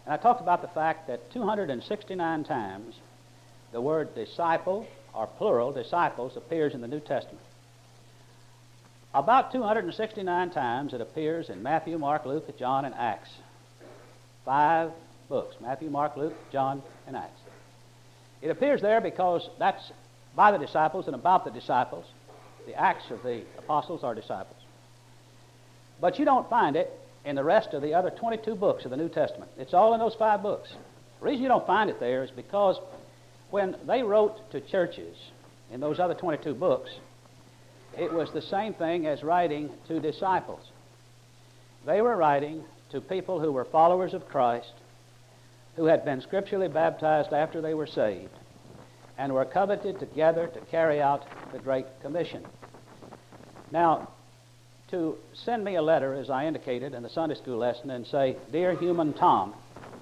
And I talked about the fact that 269 times the word disciple, or plural, disciples, appears in the New Testament. About 269 times it appears in Matthew, Mark, Luke, John, and Acts. 5 books, Matthew, Mark, Luke, John, and Acts. It appears there because that's by the disciples and about the disciples. The Acts of the apostles are disciples. But you don't find it in the rest of the other 22 books of the New Testament. It's all in those 5 books. The reason you don't find it there is because when they wrote to churches in those other 22 books, it was the same thing as writing to disciples. They were writing to people who were followers of Christ, who had been scripturally baptized after they were saved, and were covenanted together to carry out the Great Commission. Now, to send me a letter, as I indicated in the Sunday school lesson, and say, "Dear human Tom,"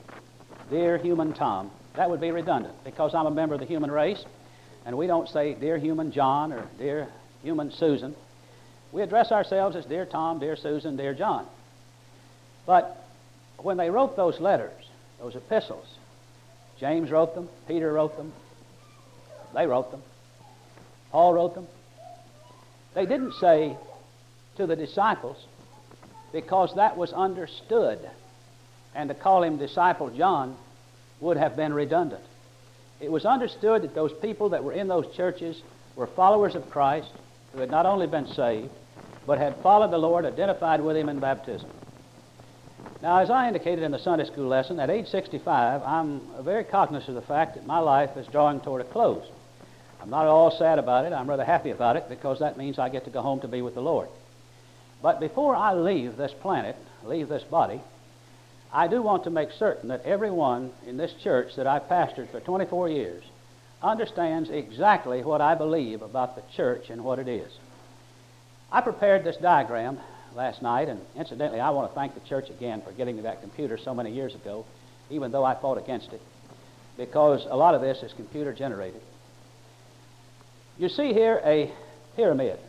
that would be redundant, because I'm a member of the human race, and we don't say, "Dear human John," or "Dear human Susan." We address ourselves as "Dear Tom," "Dear Susan," "Dear John." But when they wrote those letters, those epistles, James wrote them, Peter wrote them, they wrote them, Paul wrote them, they didn't say to the disciples, because that was understood, and to call him Disciple John would have been redundant. It was understood that those people that were in those churches were followers of Christ, who had not only been saved, but had followed the Lord, identified with him in baptism. Now, as I indicated in the Sunday school lesson, at age 65, I'm very cognizant of the fact that my life is drawing toward a close. I'm not at all sad about it. I'm rather happy about it, because that means I get to go home to be with the Lord. But before I leave this planet, leave this body, I do want to make certain that everyone in this church that I've pastored for 24 years understands exactly what I believe about the church and what it is. I prepared this diagram last night, and incidentally, I want to thank the church again for getting me that computer so many years ago, even though I fought against it, because a lot of this is computer generated. You see here a pyramid.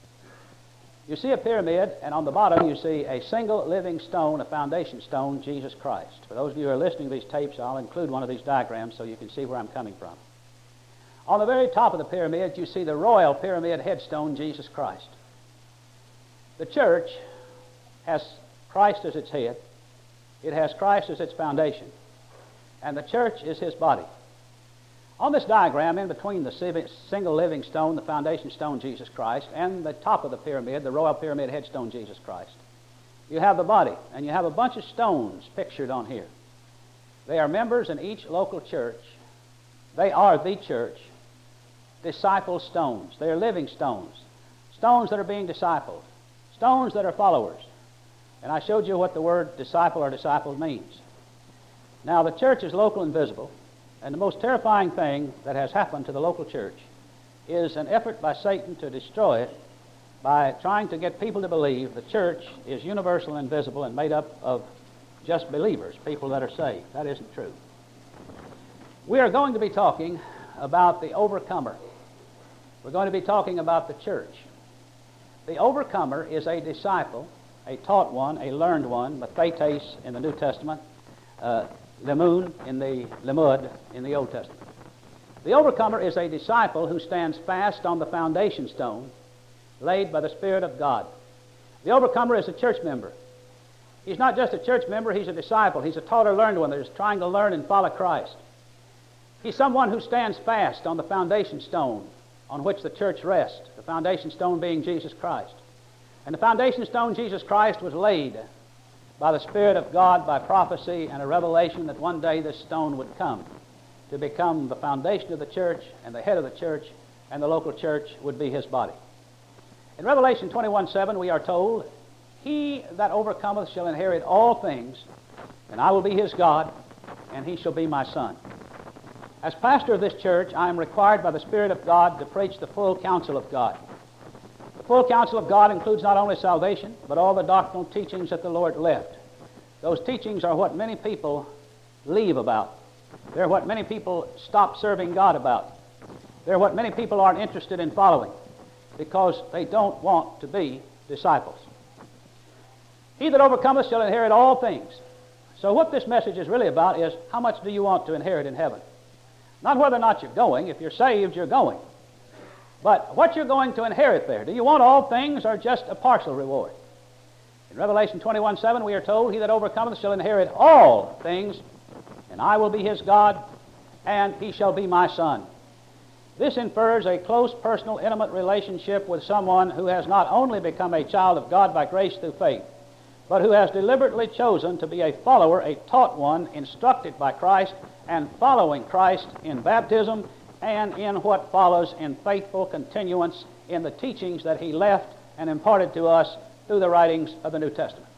You see a pyramid, and on the bottom you see a single living stone, a foundation stone, Jesus Christ. For those of you who are listening to these tapes, I'll include one of these diagrams so you can see where I'm coming from. On the very top of the pyramid, you see the royal pyramid headstone, Jesus Christ. The church has Christ as its head. It has Christ as its foundation. And the church is his body. On this diagram, in between the single living stone, the foundation stone, Jesus Christ, and the top of the pyramid, the royal pyramid headstone, Jesus Christ, you have the body, and you have a bunch of stones pictured on here. They are members in each local church. They are the church. Disciple stones. They are living stones. Stones that are being discipled. Stones that are followers. And I showed you what the word disciple or disciple means. Now, the church is local and visible. And the most terrifying thing that has happened to the local church is an effort by Satan to destroy it by trying to get people to believe the church is universal and visible and made up of just believers, people that are saved. That isn't true. We are going to be talking about the overcomer. We're going to be talking about the church. The overcomer is a disciple, a taught one, a learned one, mathetes in the New Testament, limud in the Old Testament. The overcomer is a disciple who stands fast on the foundation stone laid by the Spirit of God. The overcomer is a church member. He's not just a church member, he's a disciple. He's a taught or learned one that is trying to learn and follow Christ. He's someone who stands fast on the foundation stone on which the church rests, the foundation stone being Jesus Christ. And the foundation stone, Jesus Christ, was laid by the Spirit of God, by prophecy and a revelation that one day this stone would come to become the foundation of the church and the head of the church, and the local church would be his body. In Revelation 21:7 we are told, "He that overcometh shall inherit all things, and I will be his God, and he shall be my son." As pastor of this church, I am required by the Spirit of God to preach the full counsel of God. The full counsel of God includes not only salvation, but all the doctrinal teachings that the Lord left. Those teachings are what many people leave about. They're what many people stop serving God about. They're what many people aren't interested in following because they don't want to be disciples. He that overcometh shall inherit all things. So what this message is really about is how much do you want to inherit in heaven? Not whether or not you're going. If you're saved, you're going. But what you're going to inherit there. Do you want all things or just a partial reward? In Revelation 21:7 we are told, "He that overcometh shall inherit all things, and I will be his God, and he shall be my son." This infers a close, personal, intimate relationship with someone who has not only become a child of God by grace through faith, but who has deliberately chosen to be a follower, a taught one, instructed by Christ, and following Christ in baptism and in what follows in faithful continuance in the teachings that he left and imparted to us through the writings of the New Testament.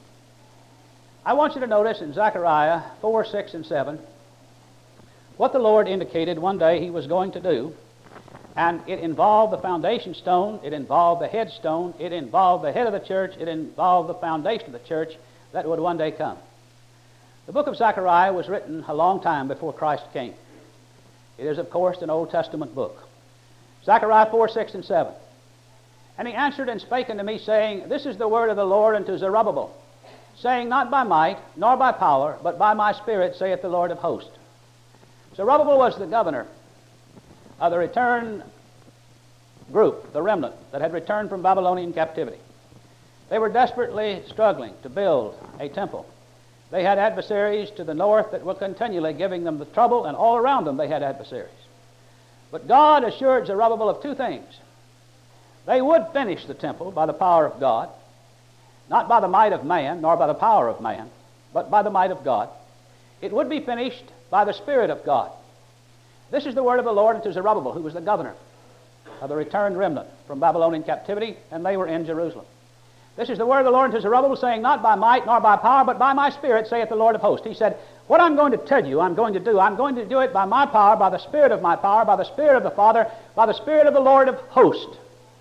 I want you to notice in Zechariah 4, 6, and 7 what the Lord indicated one day he was going to do, and it involved the foundation stone, it involved the headstone, it involved the head of the church, it involved the foundation of the church that would one day come. The book of Zechariah was written a long time before Christ came. It is, of course, an Old Testament book. Zechariah 4, 6, and 7. "And he answered and spake unto me, saying, This is the word of the Lord unto Zerubbabel, saying, Not by might, nor by power, but by my Spirit, saith the Lord of hosts." Zerubbabel was the governor of the returned group, the remnant, that had returned from Babylonian captivity. They were desperately struggling to build a temple. They had adversaries to the north that were continually giving them the trouble, and all around them they had adversaries. But God assured Zerubbabel of two things. They would finish the temple by the power of God, not by the might of man, nor by the power of man, but by the might of God. It would be finished by the Spirit of God. This is the word of the Lord unto Zerubbabel, who was the governor of the returned remnant from Babylonian captivity, and they were in Jerusalem. This is the word of the Lord unto Zerubbabel, saying, Not by might nor by power, but by my Spirit, saith the Lord of hosts. He said, what I'm going to tell you, I'm going to do it by my power, by the Spirit of my power, by the Spirit of the Father, by the Spirit of the Lord of hosts.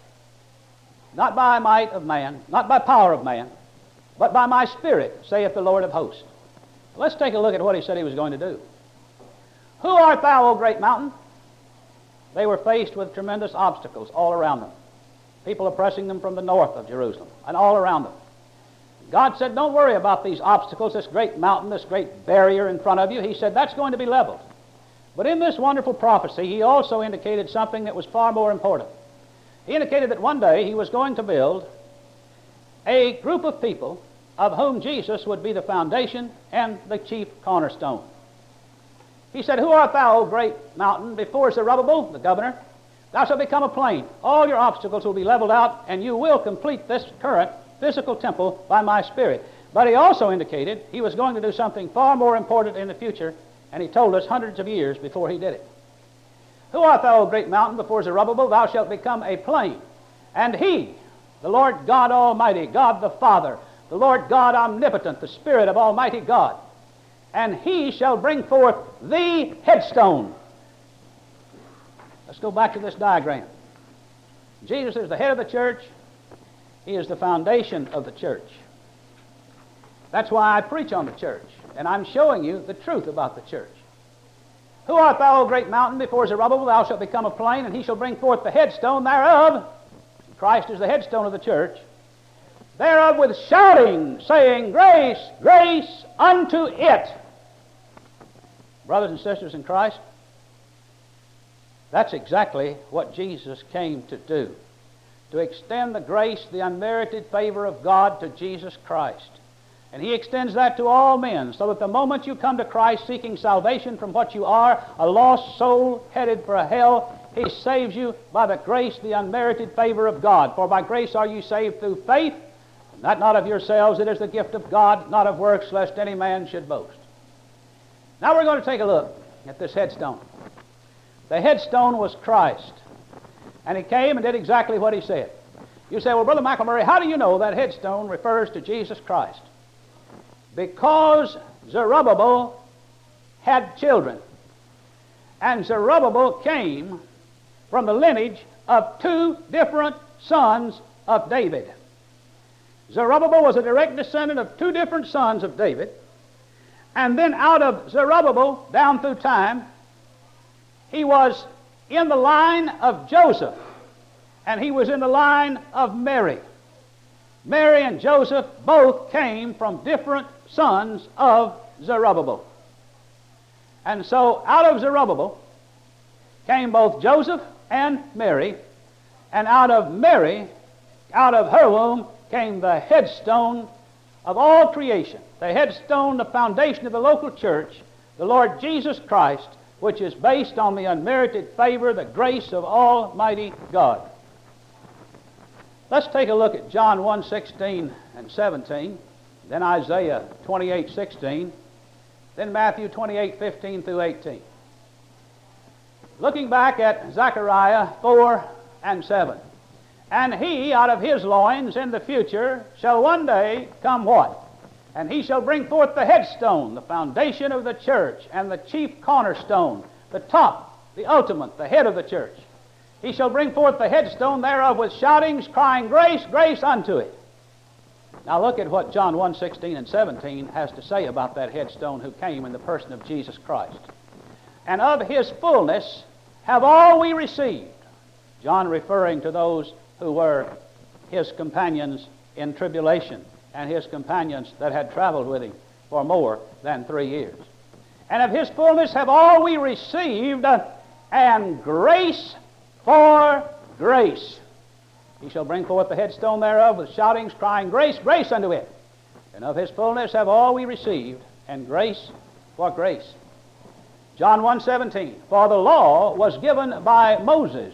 Not by might of man, not by power of man, but by my Spirit, saith the Lord of hosts. Let's take a look at what he said he was going to do. "Who art thou, O great mountain?" They were faced with tremendous obstacles all around them. People oppressing them from the north of Jerusalem and all around them. God said, don't worry about these obstacles, this great mountain, this great barrier in front of you. He said, that's going to be leveled. But in this wonderful prophecy, he also indicated something that was far more important. He indicated that one day he was going to build a group of people of whom Jesus would be the foundation and the chief cornerstone. He said, "Who art thou, O great mountain? Before Zerubbabel, the governor, thou shalt become a plain. All your obstacles will be leveled out, and you will complete this current physical temple by my Spirit." But he also indicated he was going to do something far more important in the future, and he told us hundreds of years before he did it. "Who art thou, O great mountain? Before Zerubbabel, thou shalt become a plain. And he, the Lord God Almighty, God the Father, the Lord God Omnipotent, the Spirit of Almighty God, and he shall bring forth the headstone." Let's go back to this diagram. Jesus is the head of the church. He is the foundation of the church. That's why I preach on the church, and I'm showing you the truth about the church. "Who art thou, O great mountain? Before Zerubbabel thou shalt become a plain, and he shall bring forth the headstone thereof." Christ is the headstone of the church. "Thereof with shouting, saying, Grace, grace unto it." Brothers and sisters in Christ, that's exactly what Jesus came to do, to extend the grace, the unmerited favor of God to Jesus Christ. And he extends that to all men, so that the moment you come to Christ seeking salvation from what you are, a lost soul headed for hell, he saves you by the grace, the unmerited favor of God. "For by grace are you saved through faith, and that not of yourselves, it is the gift of God, not of works, lest any man should boast." Now we're going to take a look at this headstone. The headstone was Christ, and he came and did exactly what he said. You say, "Well, Brother McElmurray, how do you know that headstone refers to Jesus Christ?" Because Zerubbabel had children, and Zerubbabel came from the lineage of two different sons of David. Zerubbabel was a direct descendant of two different sons of David, and then out of Zerubbabel, down through time, he was in the line of Joseph, and he was in the line of Mary. Mary and Joseph both came from different sons of Zerubbabel. And so out of Zerubbabel came both Joseph and Mary, and out of Mary, out of her womb, came the headstone of all creation, the headstone, the foundation of the local church, the Lord Jesus Christ, which is based on the unmerited favor, the grace of Almighty God. Let's take a look at John 1:16 and 17, then Isaiah 28:16, then Matthew 28:15 through 18. Looking back at Zechariah 4 and 7. And he out of his loins in the future shall one day come what? And he shall bring forth the headstone, the foundation of the church, and the chief cornerstone, the top, the ultimate, the head of the church. He shall bring forth the headstone thereof with shoutings, crying, Grace, grace unto it. Now look at what John 1:16 and 17 has to say about that headstone who came in the person of Jesus Christ. And of his fullness have all we received. John referring to those who were his companions in tribulation and his companions that had traveled with him for more than 3 years. And of his fullness have all we received, and grace for grace. He shall bring forth the headstone thereof with shoutings, crying, Grace, grace unto it. And of his fullness have all we received, and grace for grace. John 1:17, For the law was given by Moses,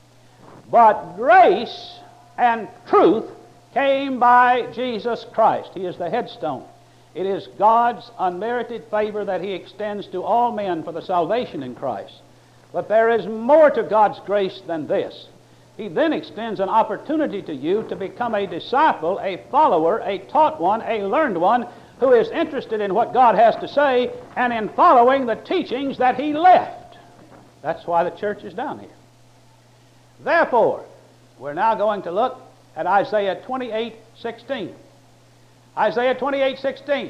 but grace and truth came by Jesus Christ. He is the headstone. It is God's unmerited favor that he extends to all men for the salvation in Christ. But there is more to God's grace than this. He then extends an opportunity to you to become a disciple, a follower, a taught one, a learned one, who is interested in what God has to say and in following the teachings that he left. That's why the church is down here. Therefore, we're now going to look at Isaiah 28:16. Isaiah 28:16.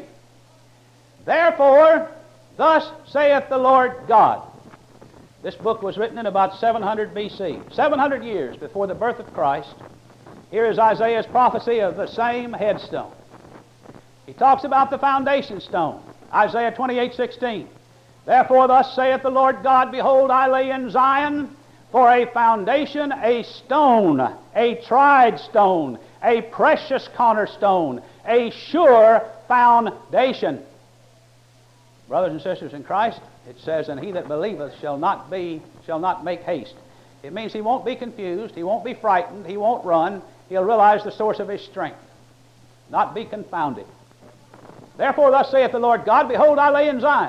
Therefore, thus saith the Lord God. This book was written in about 700 B.C., 700 years before the birth of Christ. Here is Isaiah's prophecy of the same headstone. He talks about the foundation stone. Isaiah 28:16. Therefore, thus saith the Lord God, Behold, I lay in Zion for a foundation, a stone, a tried stone, a precious cornerstone, a sure foundation. Brothers and sisters in Christ, it says, And he that believeth shall not make haste. It means he won't be confused, he won't be frightened, he won't run. He'll realize the source of his strength, not be confounded. Therefore, thus saith the Lord God, Behold, I lay in Zion.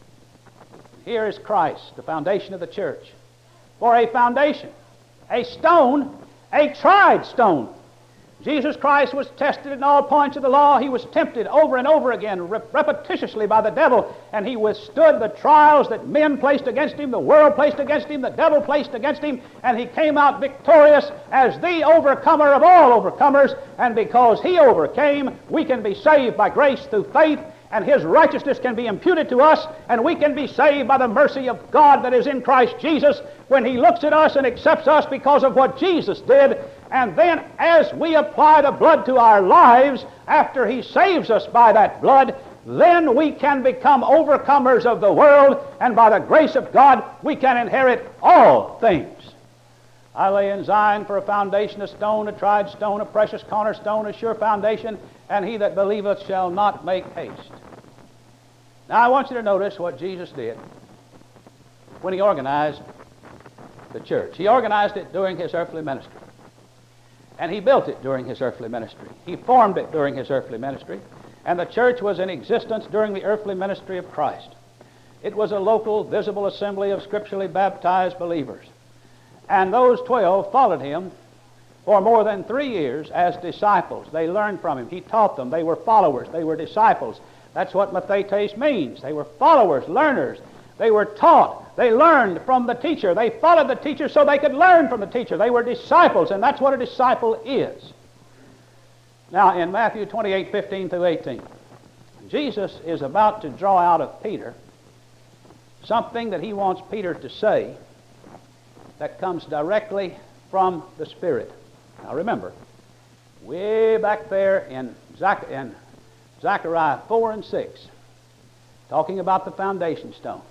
Here is Christ, the foundation of the church. For a foundation, a stone, a tried stone. Jesus Christ was tested in all points of the law. He was tempted over and over again, repetitiously by the devil, and he withstood the trials that men placed against him, the world placed against him, the devil placed against him, and he came out victorious as the overcomer of all overcomers, and because he overcame, we can be saved by grace through faith, and his righteousness can be imputed to us, and we can be saved by the mercy of God that is in Christ Jesus when he looks at us and accepts us because of what Jesus did. And then as we apply the blood to our lives after he saves us by that blood, then we can become overcomers of the world, and by the grace of God we can inherit all things. I lay in Zion for a foundation, a stone, a tried stone, a precious cornerstone, a sure foundation, and he that believeth shall not make haste. Now I want you to notice what Jesus did when he organized the church. He organized it during his earthly ministry. And he built it during his earthly ministry. He formed it during his earthly ministry. And the church was in existence during the earthly ministry of Christ. It was a local, visible assembly of scripturally baptized believers. And those 12 followed him for more than 3 years as disciples. They learned from him. He taught them. They were followers. They were disciples. That's what mathetes means. They were followers, learners. They were taught. They learned from the teacher. They followed the teacher so they could learn from the teacher. They were disciples, and that's what a disciple is. Now, in Matthew 28:15 through 18, Jesus is about to draw out of Peter something that he wants Peter to say that comes directly from the Spirit. Now remember, way back there in Zechariah 4 and 6, talking about the foundation stone.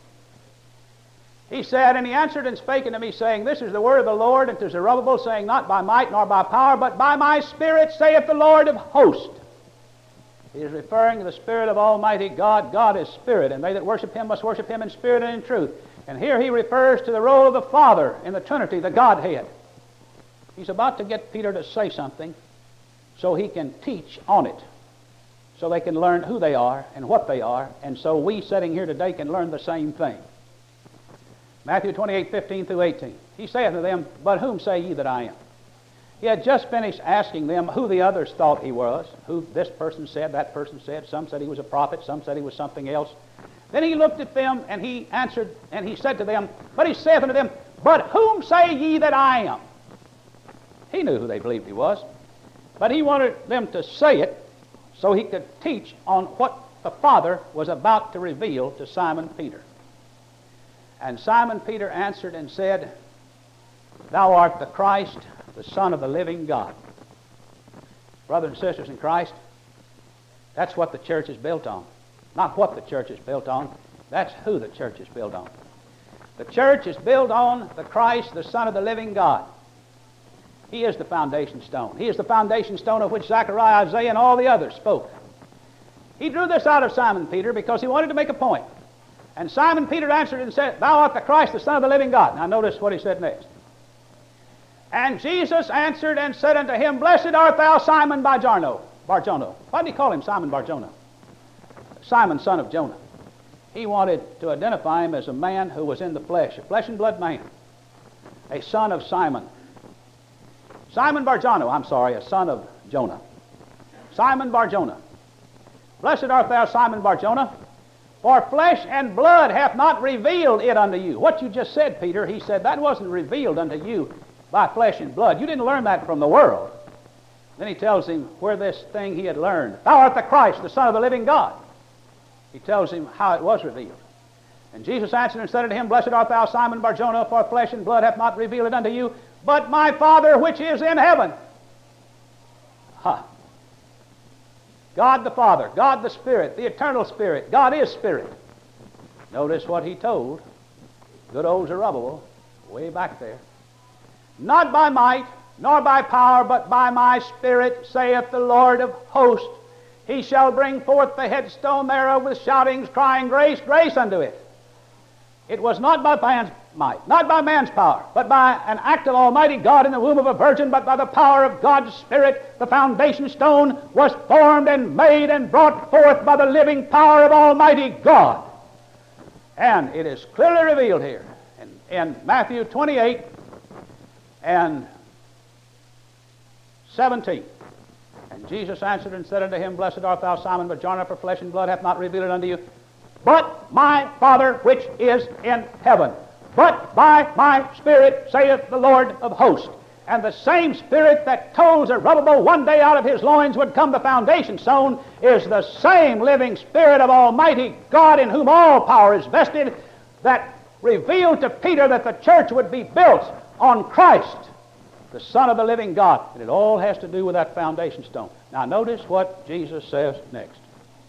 He said, and he answered and spake unto me, saying, This is the word of the Lord unto Zerubbabel, saying, Not by might nor by power, but by my Spirit, saith the Lord of hosts. He is referring to the Spirit of Almighty God. God is Spirit, and they that worship Him must worship Him in spirit and in truth. And here he refers to the role of the Father in the Trinity, the Godhead. He's about to get Peter to say something so he can teach on it, so they can learn who they are and what they are, and so we sitting here today can learn the same thing. Matthew 28:15 through 18. He saith to them, But whom say ye that I am? He had just finished asking them who the others thought he was, who this person said, that person said. Some said he was a prophet, some said he was something else. Then he looked at them, and he answered, and he said to them, But he saith unto them, But whom say ye that I am? He knew who they believed he was, but he wanted them to say it so he could teach on what the Father was about to reveal to Simon Peter. And Simon Peter answered and said, Thou art the Christ, the Son of the living God. Brothers and sisters in Christ, that's what the church is built on. Not what the church is built on, that's who the church is built on. The church is built on the Christ, the Son of the living God. He is the foundation stone. He is the foundation stone of which Zechariah, Isaiah, and all the others spoke. He drew this out of Simon Peter because he wanted to make a point. And Simon Peter answered and said, Thou art the Christ, the Son of the living God. Now notice what he said next. And Jesus answered and said unto him, Blessed art thou, Simon Bar-Jonah. Why did he call him Simon Bar-Jonah? Simon, son of Jonah. He wanted to identify him as a man who was in the flesh, a flesh and blood man, a son of Simon. Simon Bar-Jonah, a son of Jonah. Simon Bar-Jonah. Blessed art thou, Simon Bar-Jonah, for flesh and blood hath not revealed it unto you. What you just said, Peter, he said, that wasn't revealed unto you by flesh and blood. You didn't learn that from the world. Then he tells him where this thing he had learned. Thou art the Christ, the Son of the living God. He tells him how it was revealed. And Jesus answered and said unto him, Blessed art thou, Simon Bar-Jonah, for flesh and blood hath not revealed it unto you, but my Father which is in heaven. God the Father, God the Spirit, the eternal Spirit. God is Spirit. Notice what he told good old Zerubbabel way back there. Not by might, nor by power, but by my Spirit, saith the Lord of hosts. He shall bring forth the headstone thereof with shoutings, crying, Grace, grace unto it. It was not by man's might, not by man's power, but by an act of Almighty God in the womb of a virgin, but by the power of God's Spirit, the foundation stone was formed and made and brought forth by the living power of Almighty God. And it is clearly revealed here in Matthew 28 and 17. And Jesus answered and said unto him, Blessed art thou, Simon Bar-Jonah, for flesh and blood hath not revealed it unto you, but my Father which is in heaven. But by my Spirit, saith the Lord of hosts. And the same Spirit that told Zerubbabel one day out of his loins would come the foundation stone is the same living Spirit of Almighty God, in whom all power is vested, that revealed to Peter that the church would be built on Christ, the Son of the living God. And it all has to do with that foundation stone. Now notice what Jesus says next.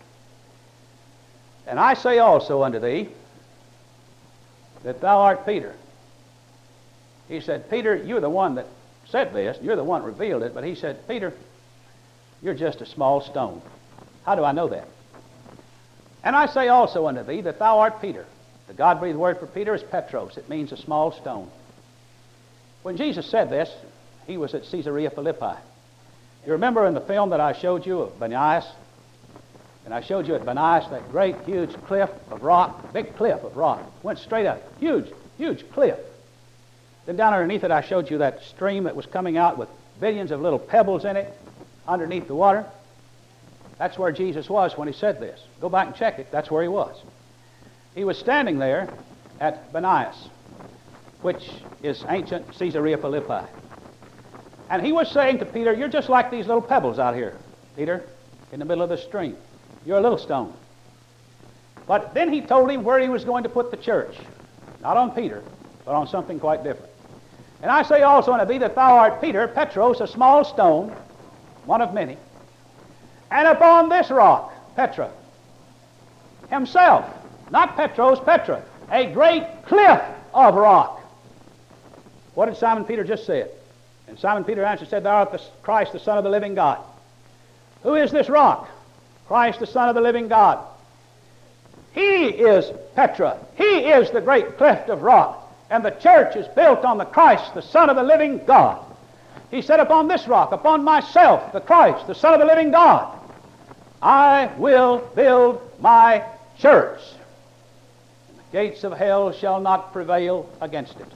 And I say also unto thee that thou art Peter. He said, Peter, you're the one that said this, you're the one that revealed it, but he said, Peter, you're just a small stone. How do I know that? And I say also unto thee that thou art Peter. The God-breathed word for Peter is Petros. It means a small stone. When Jesus said this, he was at Caesarea Philippi. You remember in the film that I showed you of Banias? And I showed you at Banias that great, huge cliff of rock, big cliff of rock, went straight up, huge, huge cliff. Then down underneath it, I showed you that stream that was coming out with billions of little pebbles in it underneath the water. That's where Jesus was when he said this. Go back and check it. That's where he was. He was standing there at Banias, which is ancient Caesarea Philippi. And he was saying to Peter, you're just like these little pebbles out here, Peter, in the middle of the stream. You're a little stone. But then he told him where he was going to put the church. Not on Peter, but on something quite different. And I say also unto thee that thou art Peter, Petros, a small stone, one of many. And upon this rock, Petra, himself, Not Petros, Petra. A great cliff of rock. What did Simon Peter just say? And Simon Peter answered and said, Thou art the Christ, the Son of the living God. Who is this rock? Christ, the Son of the living God. He is Petra. He is the great cleft of rock. And the church is built on the Christ, the Son of the living God. He said, Upon this rock, upon myself, the Christ, the Son of the living God, I will build my church. And the gates of hell shall not prevail against it.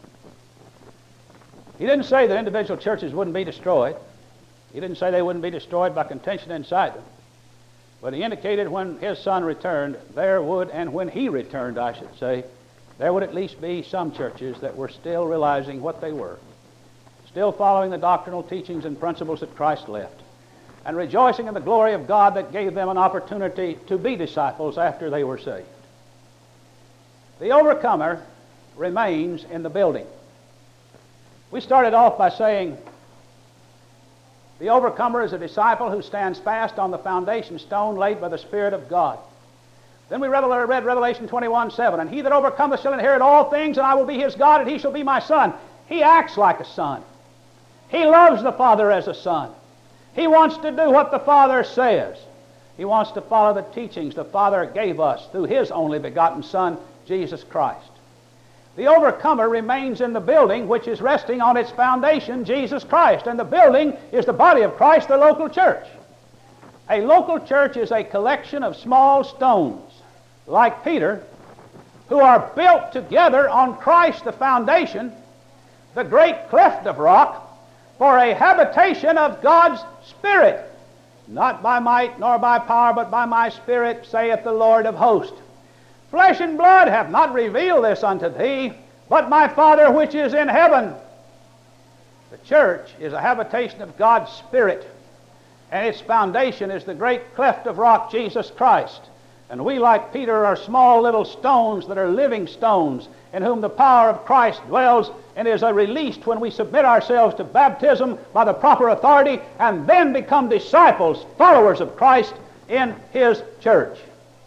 He didn't say that individual churches wouldn't be destroyed. He didn't say they wouldn't be destroyed by contention inside them. But he indicated when his Son returned, there would, and when he returned, I should say, there would at least be some churches that were still realizing what they were, still following the doctrinal teachings and principles that Christ left, and rejoicing in the glory of God that gave them an opportunity to be disciples after they were saved. The overcomer remains in the building. We started off by saying the overcomer is a disciple who stands fast on the foundation stone laid by the Spirit of God. Then we read Revelation 21:7, and he that overcometh shall inherit all things, and I will be his God, and he shall be my son. He acts like a son. He loves the Father as a son. He wants to do what the Father says. He wants to follow the teachings the Father gave us through his only begotten Son, Jesus Christ. The overcomer remains in the building which is resting on its foundation, Jesus Christ. And the building is the body of Christ, the local church. A local church is a collection of small stones, like Peter, who are built together on Christ the foundation, the great cleft of rock, for a habitation of God's Spirit. Not by might nor by power, but by my Spirit, saith the Lord of hosts. Flesh and blood have not revealed this unto thee, but my Father which is in heaven. The church is a habitation of God's Spirit, and its foundation is the great cleft of rock, Jesus Christ. And we, like Peter, are small little stones that are living stones, in whom the power of Christ dwells and is released when we submit ourselves to baptism by the proper authority and then become disciples, followers of Christ in his church.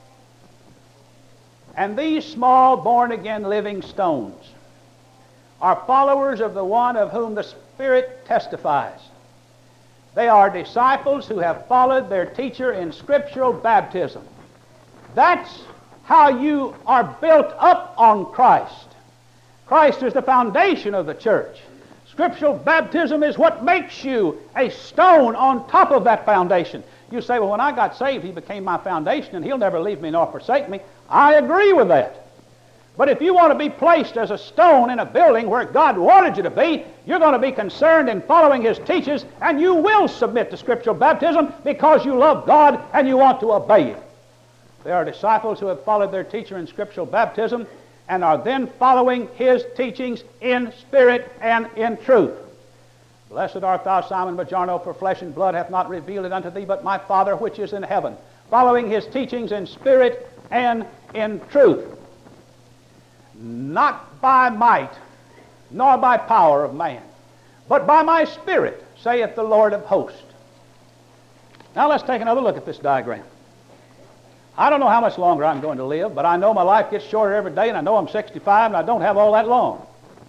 And these small, born-again living stones are followers of the one of whom the Spirit testifies. They are disciples who have followed their teacher in scriptural baptism. That's how you are built up on Christ. Christ is the foundation of the church. Scriptural baptism is what makes you a stone on top of that foundation. You say, well, when I got saved, he became my foundation, and he'll never leave me nor forsake me. I agree with that. But if you want to be placed as a stone in a building where God wanted you to be, you're going to be concerned in following his teachings, and you will submit to scriptural baptism because you love God and you want to obey him. There are disciples who have followed their teacher in scriptural baptism and are then following his teachings in spirit and in truth. Blessed art thou, Simon Barjona, for flesh and blood hath not revealed it unto thee, but my Father which is in heaven. Following his teachings in spirit and in truth. Not by might, nor by power of man, but by my Spirit, saith the Lord of hosts. Now let's take another look at this diagram. I don't know how much longer I'm going to live, but I know my life gets shorter every day, and I know I'm 65, and I don't have all that long.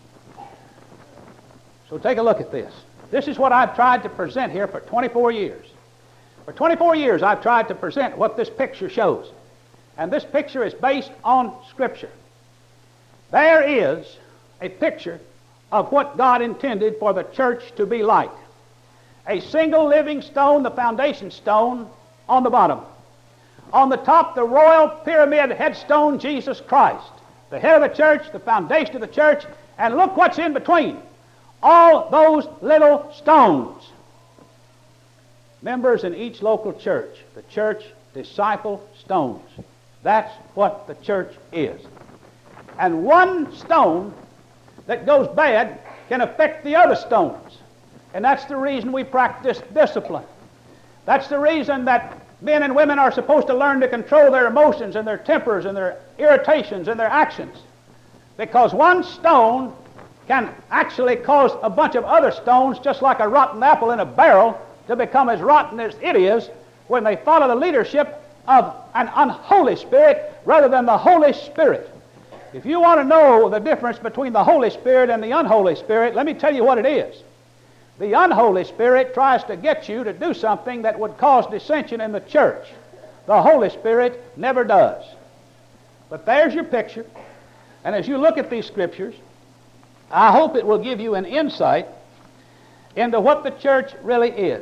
So take a look at this. This is what I've tried to present here for 24 years. For 24 years, I've tried to present what this picture shows. And this picture is based on Scripture. There is a picture of what God intended for the church to be like. A single living stone, the foundation stone, on the bottom. On the top, the royal pyramid headstone, Jesus Christ. The head of the church, the foundation of the church, and look what's in between. All those little stones. Members in each local church, the church disciple stones. That's what the church is. And one stone that goes bad can affect the other stones. And that's the reason we practice discipline. That's the reason that men and women are supposed to learn to control their emotions and their tempers and their irritations and their actions. Because one stone can actually cause a bunch of other stones, just like a rotten apple in a barrel, to become as rotten as it is when they follow the leadership of an unholy spirit rather than the Holy Spirit. If you want to know the difference between the Holy Spirit and the unholy spirit, let me tell you what it is. The unholy spirit tries to get you to do something that would cause dissension in the church. The Holy Spirit never does. But there's your picture. And as you look at these scriptures, I hope it will give you an insight into what the church really is.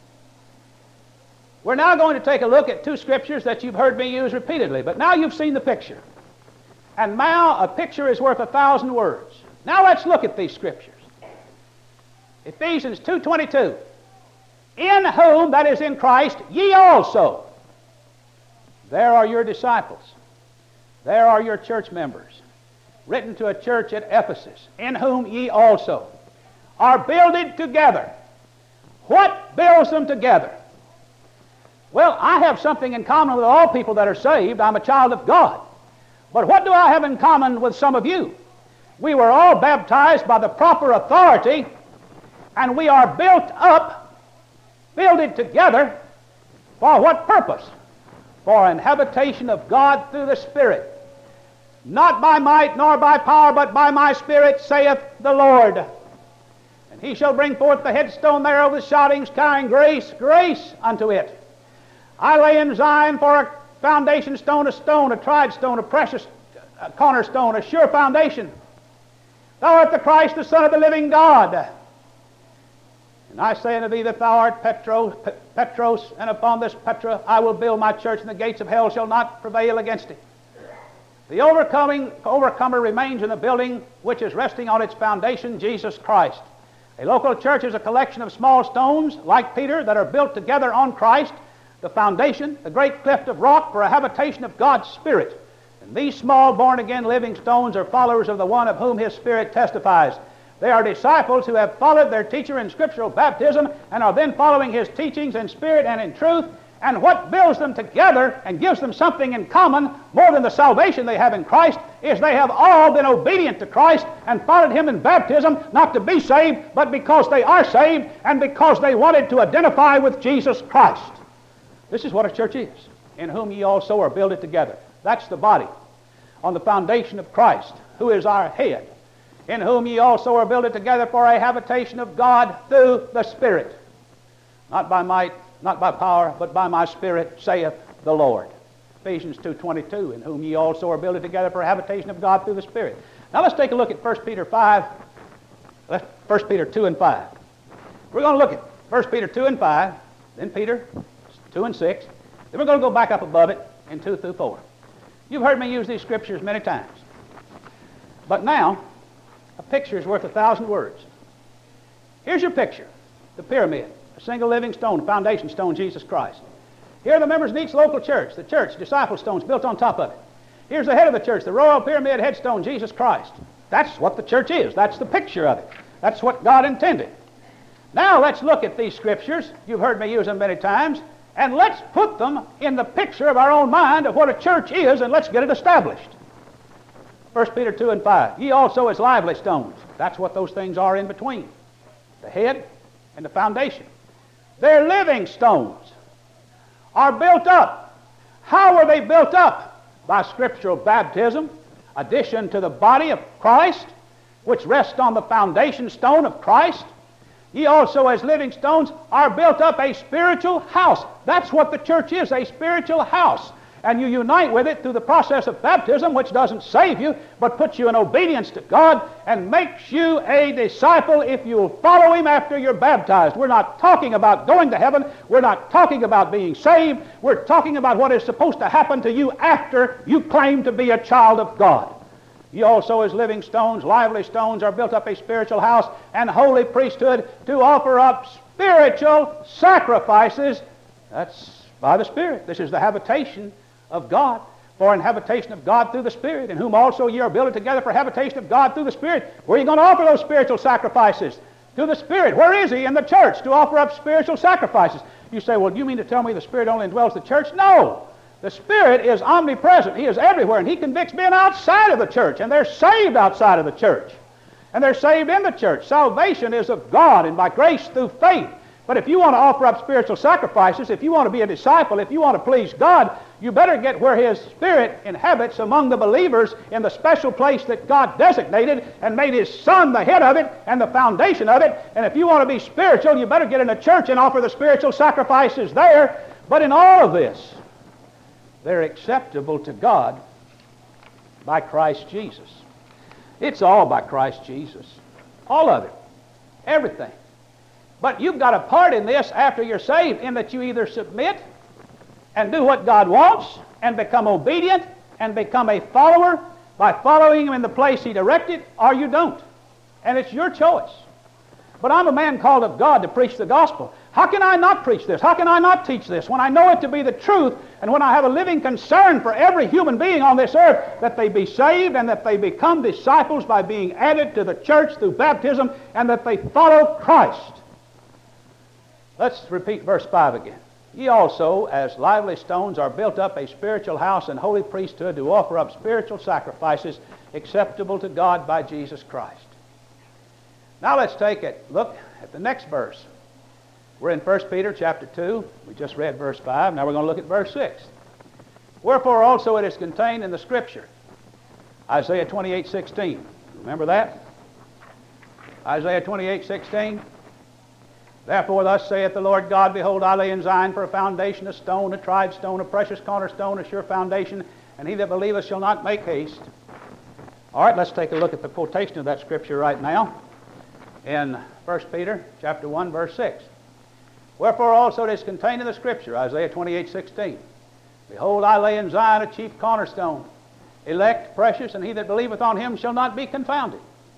We're now going to take a look at two scriptures that you've heard me use repeatedly, but now you've seen the picture. And now a picture is worth 1,000 words. Now let's look at these scriptures. Ephesians 2:22. In whom, that is in Christ, ye also. There are your disciples. There are your church members. Written to a church at Ephesus. In whom ye also are builded together. What builds them together? Well, I have something in common with all people that are saved. I'm a child of God. But what do I have in common with some of you? We were all baptized by the proper authority, and we are built up, builded together, for what purpose? For an habitation of God through the Spirit. Not by might nor by power, but by my Spirit, saith the Lord. And he shall bring forth the headstone thereof with shoutings, carrying grace, grace unto it. I lay in Zion for a foundation stone, a tried stone, a precious cornerstone, a sure foundation. Thou art the Christ, the Son of the living God. And I say unto thee that thou art Petros, and upon this Petra I will build my church, and the gates of hell shall not prevail against it. The overcomer remains in the building which is resting on its foundation, Jesus Christ. A local church is a collection of small stones, like Peter, that are built together on Christ, the foundation, the great cleft of rock, for a habitation of God's Spirit. And these small born-again living stones are followers of the one of whom his Spirit testifies. They are disciples who have followed their teacher in scriptural baptism and are then following his teachings in spirit and in truth. And what builds them together and gives them something in common more than the salvation they have in Christ is they have all been obedient to Christ and followed him in baptism, not to be saved, but because they are saved and because they wanted to identify with Jesus Christ. This is what a church is, in whom ye also are builded together. That's the body, on the foundation of Christ, who is our head, in whom ye also are builded together for a habitation of God through the Spirit. Not by might, not by power, but by my Spirit, saith the Lord. Ephesians 2:22, in whom ye also are builded together for a habitation of God through the Spirit. Now let's take a look at 1 Peter 2 and 5. We're going to look at 1 Peter 2 and 5, then Peter 2 and 6. Then we're going to go back up above it in 2 through 4. You've heard me use these scriptures many times. But now, a picture is worth 1,000 words. Here's your picture, the pyramid, a single living stone, foundation stone, Jesus Christ. Here are the members of each local church, the church, disciple stones built on top of it. Here's the head of the church, the royal pyramid headstone, Jesus Christ. That's what the church is. That's the picture of it. That's what God intended. Now let's look at these scriptures. You've heard me use them many times. And let's put them in the picture of our own mind of what a church is, and let's get it established. 1 Peter 2 and 5. Ye also as lively stones. That's what those things are in between. The head and the foundation. They're living stones. Are built up. How are they built up? By scriptural baptism, addition to the body of Christ, which rests on the foundation stone of Christ. Ye also as living stones are built up a spiritual house. That's what the church is, a spiritual house. And you unite with it through the process of baptism, which doesn't save you, but puts you in obedience to God and makes you a disciple if you'll follow him after you're baptized. We're not talking about going to heaven. We're not talking about being saved. We're talking about what is supposed to happen to you after you claim to be a child of God. Ye also as living stones, lively stones, are built up a spiritual house and holy priesthood to offer up spiritual sacrifices. That's by the Spirit. This is the habitation of God, for an habitation of God through the Spirit, in whom also ye are builded together for habitation of God through the Spirit. Where are you going to offer those spiritual sacrifices? To the Spirit. Where is he? In the church, to offer up spiritual sacrifices. You say, well, do you mean to tell me the Spirit only indwells the church? No! The Spirit is omnipresent. He is everywhere, and he convicts men outside of the church, and they're saved outside of the church. And they're saved in the church. Salvation is of God and by grace through faith. But if you want to offer up spiritual sacrifices, if you want to be a disciple, if you want to please God, You better get where His Spirit inhabits among the believers in the special place that God designated and made His Son the head of it and the foundation of it. And if you want to be spiritual, you better get in a church and offer the spiritual sacrifices there. But in all of this, they're acceptable to God by Christ Jesus. It's all by Christ Jesus. All of it. Everything. But you've got a part in this after you're saved, in that you either submit and do what God wants and become obedient and become a follower by following Him in the place He directed, or you don't. And it's your choice. But I'm a man called of God to preach the gospel. How can I not preach this? How can I not teach this when I know it to be the truth, and when I have a living concern for every human being on this earth, that they be saved and that they become disciples by being added to the church through baptism, and that they follow Christ? Let's repeat verse 5 again. Ye also, as lively stones, are built up a spiritual house and holy priesthood, to offer up spiritual sacrifices acceptable to God by Jesus Christ. Now let's take a look at the next verse. We're in 1 Peter chapter 2. We just read verse 5. Now we're going to look at verse 6. Wherefore also it is contained in the Scripture. Isaiah 28:16. Remember that? Isaiah 28:16. Therefore thus saith the Lord God, Behold, I lay in Zion for a foundation, a stone, a tried stone, a precious cornerstone, a sure foundation, and he that believeth shall not make haste. All right, let's take a look at the quotation of that Scripture right now in 1 Peter chapter 1, verse 6. Wherefore also it is contained in the Scripture, Isaiah 28:16. Behold, I lay in Zion a chief cornerstone, elect, precious, and he that believeth on him shall not be confounded.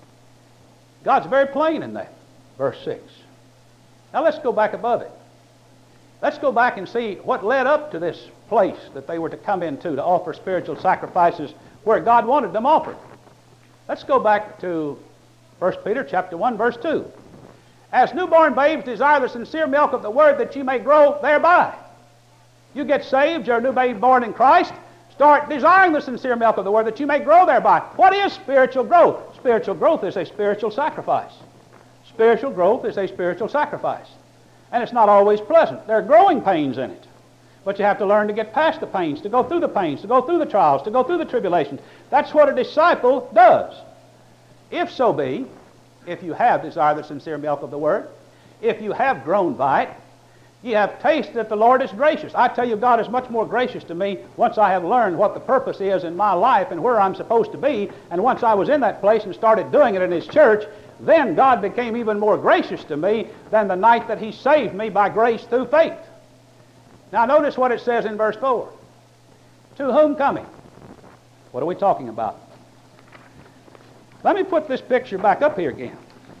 God's very plain in that, verse 6. Now let's go back above it. Let's go back and see what led up to this place that they were to come into to offer spiritual sacrifices where God wanted them offered. Let's go back to 1 Peter chapter 1, verse 2. As newborn babes desire the sincere milk of the Word, that you may grow thereby. You get saved, you're a new babe born in Christ. Start desiring the sincere milk of the Word, that you may grow thereby. What is spiritual growth? Spiritual growth is a spiritual sacrifice. Spiritual growth is a spiritual sacrifice. And it's not always pleasant. There are growing pains in it. But you have to learn to get past the pains, to go through the pains, to go through the trials, to go through the tribulations. That's what a disciple does. If so be, if you have desired the sincere milk of the Word, if you have grown by it, ye have tasted that the Lord is gracious. I tell you, God is much more gracious to me once I have learned what the purpose is in my life and where I'm supposed to be, and once I was in that place and started doing it in His church, then God became even more gracious to me than the night that He saved me by grace through faith. Now notice what it says in verse 4. To whom coming? What are we talking about? Let me put this picture back up here again.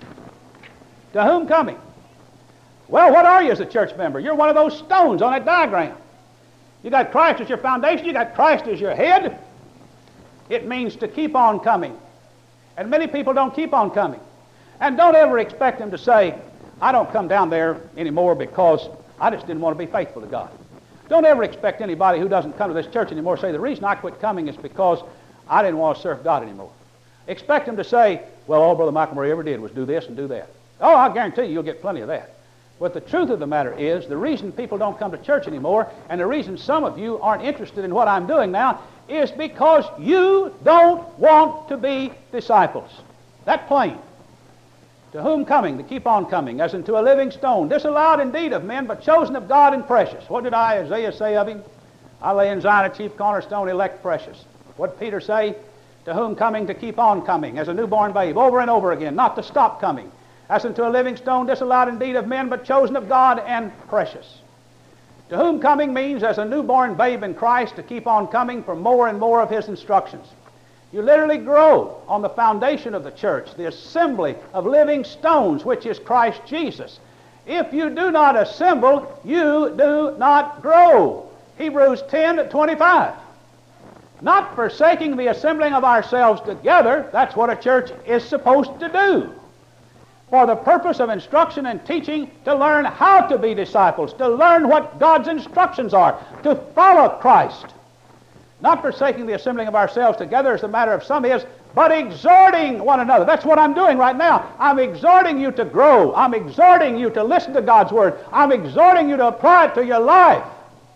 To whom coming? Well, what are you as a church member? You're one of those stones on that diagram. You got Christ as your foundation. You got Christ as your head. It means to keep on coming. And many people don't keep on coming. And don't ever expect them to say, I don't come down there anymore because I just didn't want to be faithful to God. Don't ever expect anybody who doesn't come to this church anymore to say, the reason I quit coming is because I didn't want to serve God anymore. Expect them to say, well, all Brother McElmurray ever did was do this and do that. Oh, I guarantee you, you'll get plenty of that. But the truth of the matter is, the reason people don't come to church anymore, and the reason some of you aren't interested in what I'm doing now, is because you don't want to be disciples. That plain. To whom coming? To keep on coming, as unto a living stone, disallowed indeed of men, but chosen of God and precious. What did Isaiah say of him? I lay in Zion a chief cornerstone, elect, precious. What did Peter say? To whom coming? To keep on coming, as a newborn babe, over and over again, not to stop coming. As unto a living stone, disallowed indeed of men, but chosen of God and precious. To whom coming means as a newborn babe in Christ, to keep on coming for more and more of His instructions. You literally grow on the foundation of the church, the assembly of living stones, which is Christ Jesus. If you do not assemble, you do not grow. Hebrews 10:25. Not forsaking the assembling of ourselves together, that's what a church is supposed to do. For the purpose of instruction and teaching, to learn how to be disciples, to learn what God's instructions are, to follow Christ. Not forsaking the assembling of ourselves together, as the matter of some is, but exhorting one another. That's what I'm doing right now. I'm exhorting you to grow. I'm exhorting you to listen to God's Word. I'm exhorting you to apply it to your life.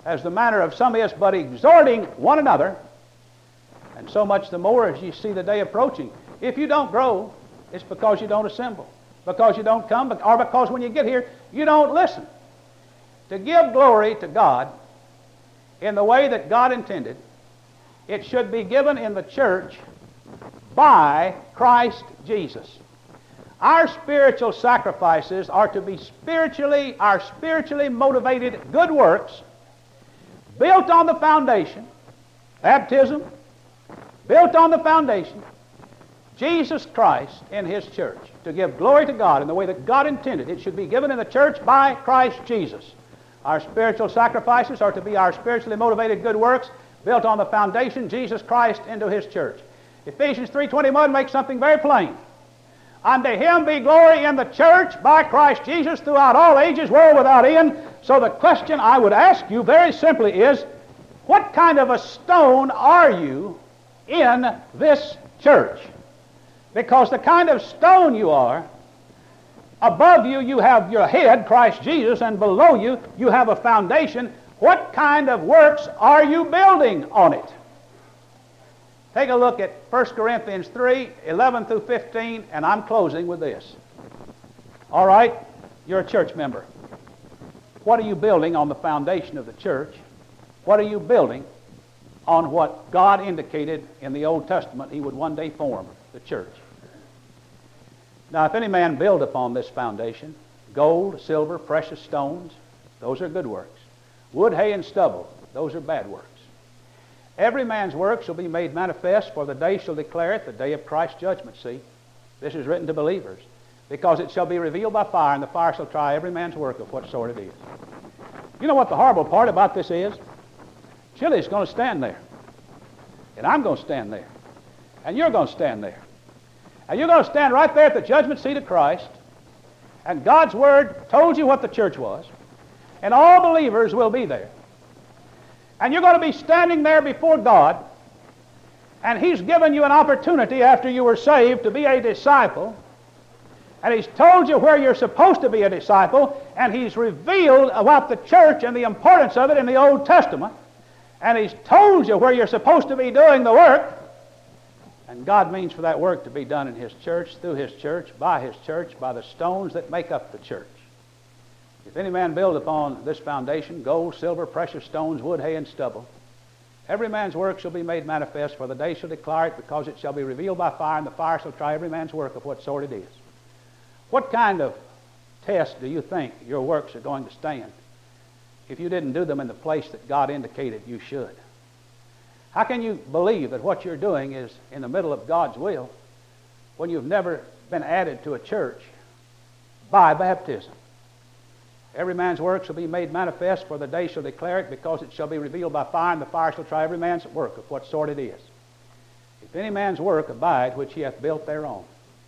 as the manner of some is, but exhorting one another, and so much the more as you see the day approaching. If you don't grow, it's because you don't assemble, because you don't come, or because when you get here, you don't listen. To give glory to God in the way that God intended, it should be given in the church by Christ Jesus. Our spiritual sacrifices are to be our spiritually motivated good works built on the foundation, baptism, built on the foundation, Jesus Christ in His church. To give glory to God in the way that God intended, it should be given in the church by Christ Jesus. Our spiritual sacrifices are to be our spiritually motivated good works built on the foundation, Jesus Christ, into His church. Ephesians 3:21 makes something very plain. Unto Him be glory in the church by Christ Jesus throughout all ages, world without end. So the question I would ask you very simply is, what kind of a stone are you in this church? Because the kind of stone you are, above you, you have your head, Christ Jesus, and below you, you have a foundation. What kind of works are you building on it? Take a look at 1 Corinthians 3, 11 through 15, and I'm closing with this. All right, you're a church member. What are you building on the foundation of the church? What are you building on what God indicated in the Old Testament He would one day form, the church? Now, if any man build upon this foundation, gold, silver, precious stones, those are good works. Wood, hay, and stubble, those are bad works. Every man's work shall be made manifest, for the day shall declare it, the day of Christ's judgment seat. This is written to believers, because it shall be revealed by fire, and the fire shall try every man's work of what sort it is. You know what the horrible part about this is? Chili's going to stand there, and I'm going to stand there, and you're going to stand there. And you're going to stand right there at the judgment seat of Christ, and God's Word told you what the church was, and all believers will be there. And you're going to be standing there before God, and He's given you an opportunity after you were saved to be a disciple, and He's told you where you're supposed to be a disciple, and He's revealed about the church and the importance of it in the Old Testament, and He's told you where you're supposed to be doing the work, and God means for that work to be done in His church, through His church, by the stones that make up the church. If any man build upon this foundation, gold, silver, precious stones, wood, hay, and stubble, every man's work shall be made manifest, for the day shall declare it, because it shall be revealed by fire, and the fire shall try every man's work of what sort it is. What kind of test do you think your works are going to stand if you didn't do them in the place that God indicated you should? How can you believe that what you're doing is in the middle of God's will when you've never been added to a church by baptism? Every man's work shall be made manifest, for the day shall declare it, because it shall be revealed by fire, and the fire shall try every man's work of what sort it is. If any man's work abide, which he hath built thereon.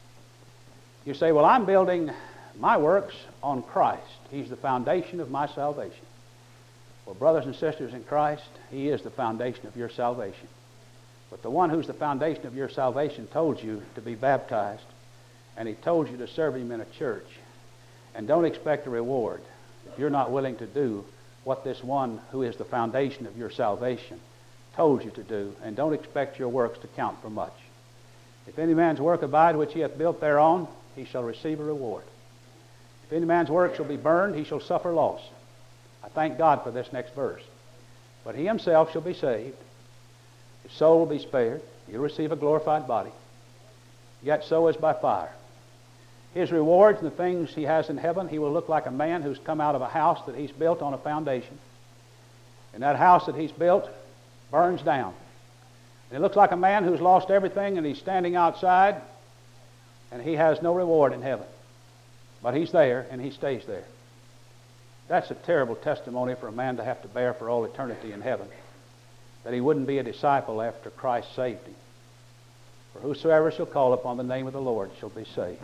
You say, well, I'm building my works on Christ. He's the foundation of my salvation. Well, brothers and sisters in Christ, He is the foundation of your salvation. But the one who's the foundation of your salvation told you to be baptized, and He told you to serve Him in a church. And don't expect a reward if you're not willing to do what this one who is the foundation of your salvation told you to do, and don't expect your works to count for much. If any man's work abide which he hath built thereon, he shall receive a reward. If any man's work shall be burned, he shall suffer loss. I thank God for this next verse. But he himself shall be saved. His soul will be spared. He'll receive a glorified body. Yet so is by fire. His rewards and the things he has in heaven, he will look like a man who's come out of a house that he's built on a foundation. And that house that he's built burns down. And it looks like a man who's lost everything, and he's standing outside, and he has no reward in heaven. But he's there, and he stays there. That's a terrible testimony for a man to have to bear for all eternity in heaven, that he wouldn't be a disciple after Christ saved him. For whosoever shall call upon the name of the Lord shall be saved.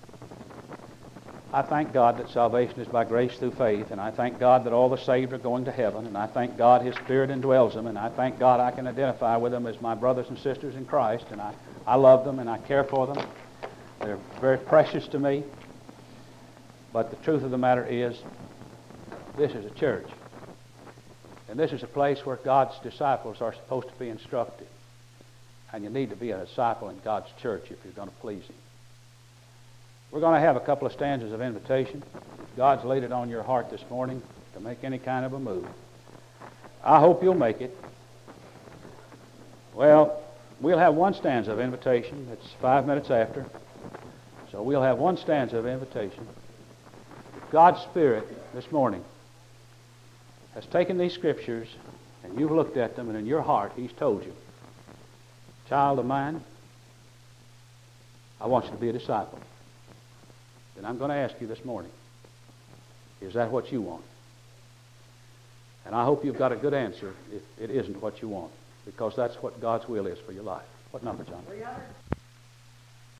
I thank God that salvation is by grace through faith, and I thank God that all the saved are going to heaven, and I thank God His Spirit indwells them, and I thank God I can identify with them as my brothers and sisters in Christ, and I love them and I care for them. They're very precious to me. But the truth of the matter is, this is a church. And this is a place where God's disciples are supposed to be instructed. And you need to be a disciple in God's church if you're going to please Him. We're going to have a couple of stanzas of invitation. If God's laid it on your heart this morning to make any kind of a move, I hope you'll make it. Well, we'll have one stanza of invitation. It's 5 minutes after. So we'll have one stanza of invitation. If God's Spirit this morning has taken these scriptures and you've looked at them and in your heart He's told you, child of mine, I want you to be a disciple. Then I'm going to ask you this morning, is that what you want? And I hope you've got a good answer if it isn't what you want, because that's what God's will is for your life. What number, John? 300.